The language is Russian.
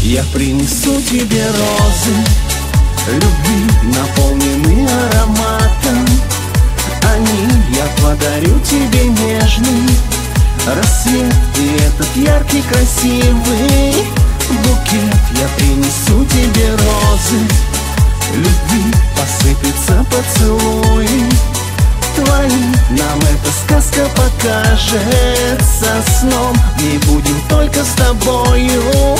Я принесу тебе розы любви, наполненные ароматом. Они я подарю тебе нежный рассвет и этот яркий, красивый букет. Я принесу тебе розы любви, посыпятся поцелуи твои. Нам эта сказка покажется сном, в ней будем только с тобою.